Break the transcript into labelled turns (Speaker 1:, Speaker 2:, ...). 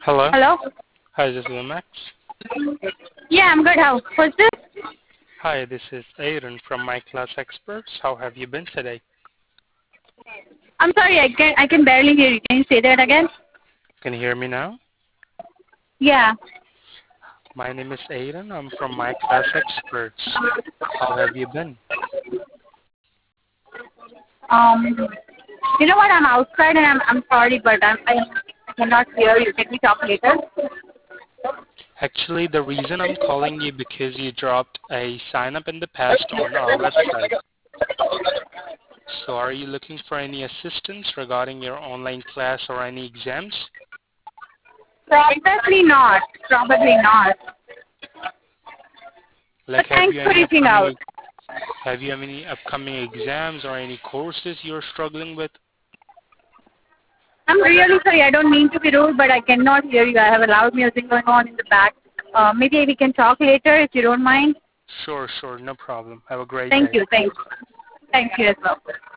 Speaker 1: Hello.
Speaker 2: Hello?
Speaker 1: Hi, this is Lomax.
Speaker 2: Yeah, I'm good. How? Who's this?
Speaker 1: Hi, this is Aaron from My Class Experts. How have you been today?
Speaker 2: I'm sorry, I can barely hear you. Can you say that again?
Speaker 1: Can you hear me now?
Speaker 2: Yeah.
Speaker 1: My name is Aaron. I'm from My Class Experts. How have you been?
Speaker 2: Um, you know what? I'm outside and I'm sorry, but I cannot hear you. Can we talk later?
Speaker 1: Actually, the reason I'm calling you because you dropped a sign up in the past on our website. So are you looking for any assistance regarding your online class or any exams?
Speaker 2: Probably not. Probably not.
Speaker 1: Like
Speaker 2: But thanks for reaching out.
Speaker 1: have you any upcoming exams or any courses you're struggling with?
Speaker 2: I'm really sorry. I don't mean to be rude, but I cannot hear you. I have a loud music going on in the back. Maybe we can talk later if you don't mind.
Speaker 1: Sure, no problem. Have a great
Speaker 2: Thank
Speaker 1: day.
Speaker 2: you. Thank you as well.